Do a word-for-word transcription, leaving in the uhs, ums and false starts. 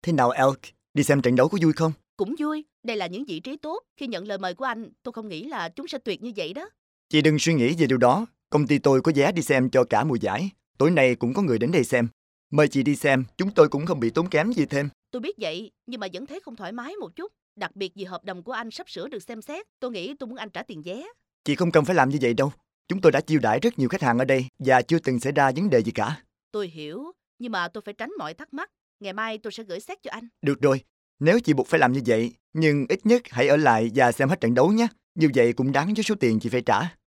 Thế nào Elk, đi xem trận đấu có vui không? Cũng vui, đây là những vị trí tốt. Khi nhận lời mời của anh, tôi không nghĩ là chúng sẽ tuyệt như vậy đó. Chị đừng suy nghĩ về điều đó. Công ty tôi có vé đi xem cho cả mùa giải. Tối nay cũng có người đến đây xem. Mời chị đi xem, chúng tôi cũng không bị tốn kém gì thêm. Tôi biết vậy, nhưng mà vẫn thấy không thoải mái một chút. Đặc biệt vì hợp đồng của anh sắp sửa được xem xét. Tôi nghĩ tôi muốn anh trả tiền vé. Chị không cần phải làm như vậy đâu. Chúng tôi đã chiêu đãi rất nhiều khách hàng ở đây và chưa từng xảy ra vấn đề gì cả. Tôi hiểu, nhưng mà tôi phải tránh mọi thắc mắc. Ngày mai tôi sẽ gửi xét cho anh. Được rồi, nếu chị buộc phải làm như vậy, nhưng ít nhất hãy ở lại và xem hết trận đấu nhé. Như vậy cũng đáng với số tiền chị phải trả.